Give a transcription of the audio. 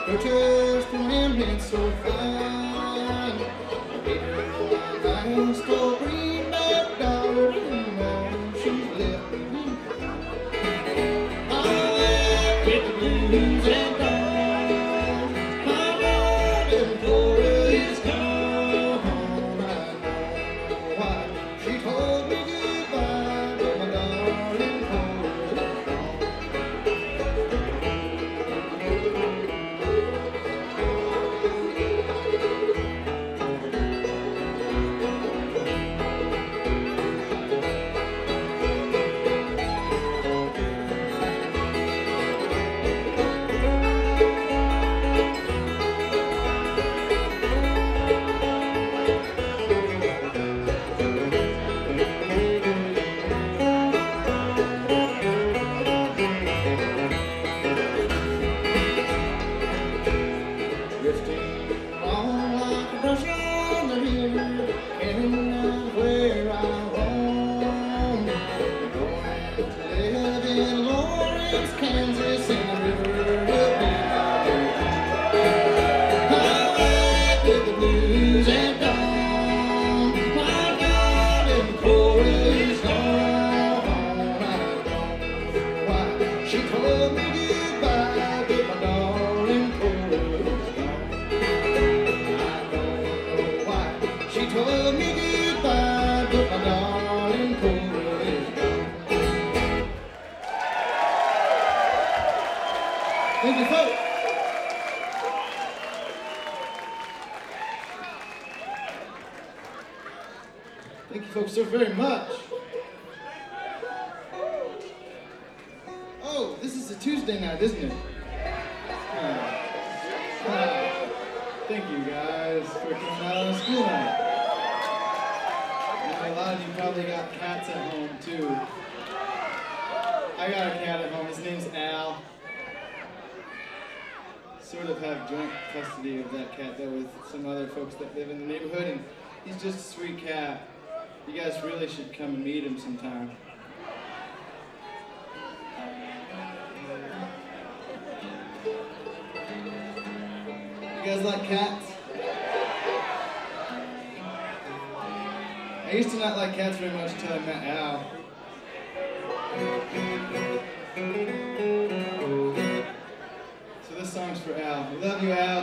Her testimony so fine. I still bring that dollar now she's left me. I get the blues and gone. My darling Flora is gone. I don't know why she told me goodbye, but my darling Flora is gone. Drifting on like a brush on the river, carrying out where I roam. Going to live in Lawrence, Kansas, in the river of I with the blues and dawn. My darling Flora is gone. I don't know why she told me goodbye, but my darling Flora is gone. She told me goodbye, but my darling Flora is gone. Thank you, folks. Thank you, folks, so very much. Oh, this is a Tuesday night, isn't it? Thank you, guys, for coming out on a school night. A lot of you probably got cats at home too. I got a cat at home. His name's Al. Sort of have joint custody of that cat though with some other folks that live in the neighborhood, and he's just a sweet cat. You guys really should come and meet him sometime. You guys like cats? I used to not like cats very much until I met Al. So this song's for Al. We love you, Al.